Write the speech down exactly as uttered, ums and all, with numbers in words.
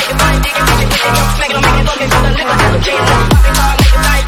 it fun, dig it, bitch it, with it, yo, smack it, don't make it fucking, cause the liquor, that's okay, pop it, pop, make it fly.